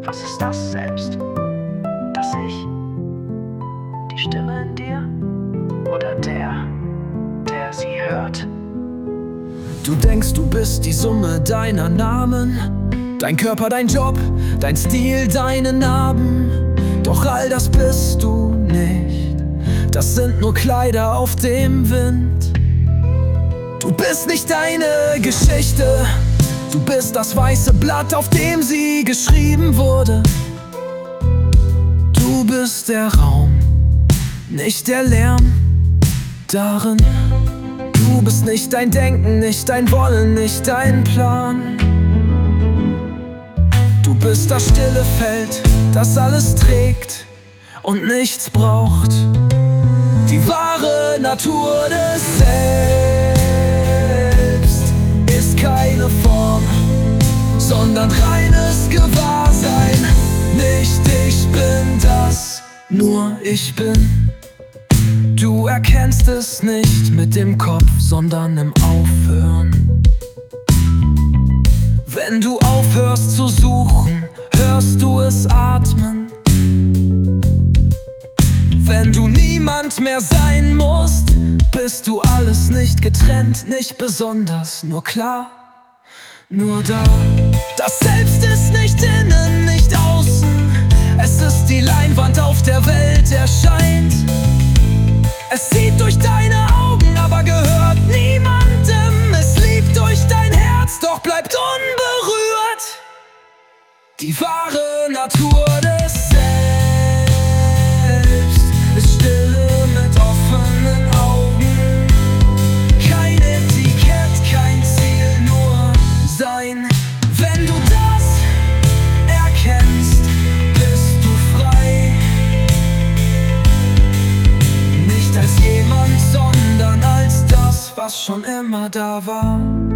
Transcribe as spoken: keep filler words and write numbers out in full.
Was ist das selbst? Das Ich? Die Stimme in dir? Oder der, der sie hört? Du denkst, du bist die Summe deiner Namen, dein Körper, dein Job, dein Stil, deine Narben. Doch all das bist du nicht, das sind nur Kleider auf dem Wind. Du bist nicht deine Geschichte, du bist das weiße Blatt, auf dem sie geschrieben wurde. Du bist der Raum, nicht der Lärm darin. Du bist nicht dein Denken, nicht dein Wollen, nicht dein Plan. Du bist das stille Feld, das alles trägt und nichts braucht. Die wahre Natur des Selbst ist keine Form, sondern reines Gewahrsein. Nicht ich bin das, nur ich bin. Du erkennst es nicht mit dem Kopf, sondern im Aufhören. Wenn du aufhörst zu suchen, hörst du es atmen. Wenn du niemand mehr sein musst, bist du alles nicht getrennt, nicht besonders, nur klar, nur da. Das Selbst ist nicht innen, nicht außen, es ist die Leinwand, auf der Welt erscheint. Es sieht durch deine Augen, aber gehört niemandem. Es liebt durch dein Herz, doch bleibt unberührt. Die wahre Natur des Selbst ist Stille mit offenen Augen. Kein Etikett, kein Ziel, nur Sein. Wenn du das erkennst, bist du frei. Nicht als jemand, sondern als das, was schon immer da war.